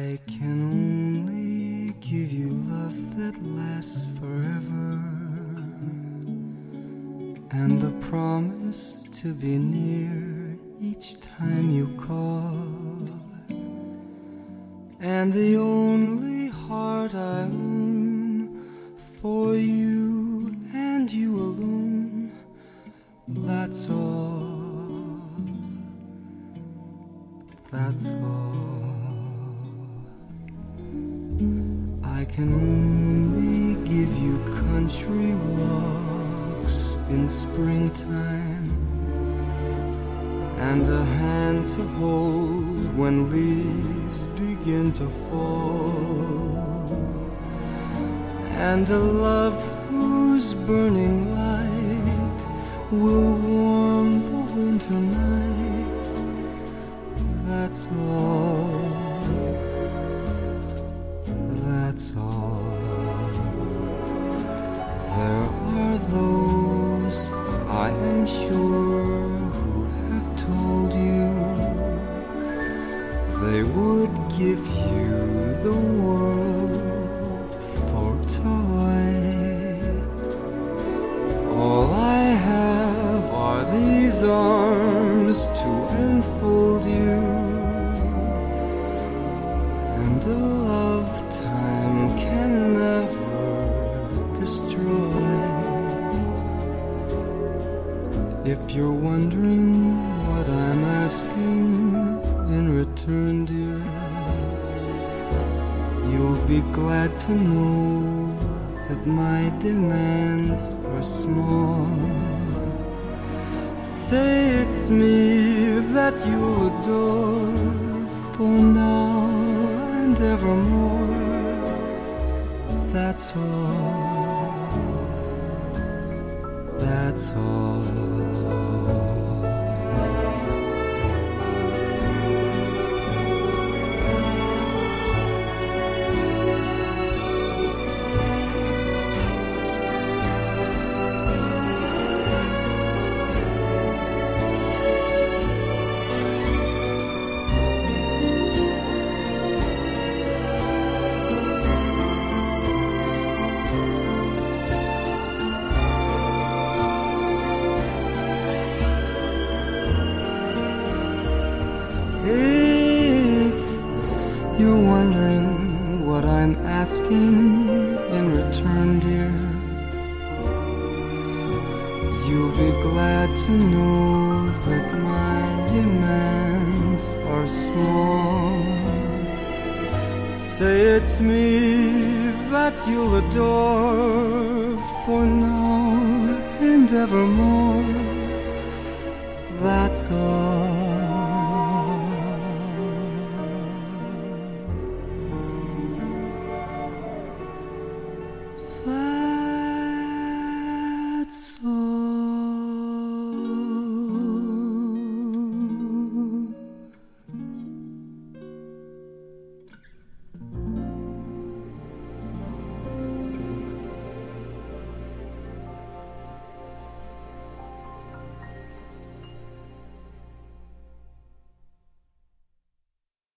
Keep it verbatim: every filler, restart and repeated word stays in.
I can only give you love that lasts forever, and the promise to be near each time you call, and the only heart I own for you and you alone. That's all, that's all. I can only give you country walks in springtime, and a hand to hold when leaves begin to fall, and a love whose burning light will warm the winter night. That's all, that's all. There are those, I am sure, who have told you they would give you the world for toy. All I have are these arms to enfold you, and a lifetime can never destroy. If you're wondering what I'm asking in return, dear, you'll be glad to know that my demands are small. Say it's me that you'll adore for now and evermore. That's all, that's all. You're wondering what I'm asking in return, dear, you'll be glad to know that my demands are small. Say it's me that you'll adore for now and evermore. That's all.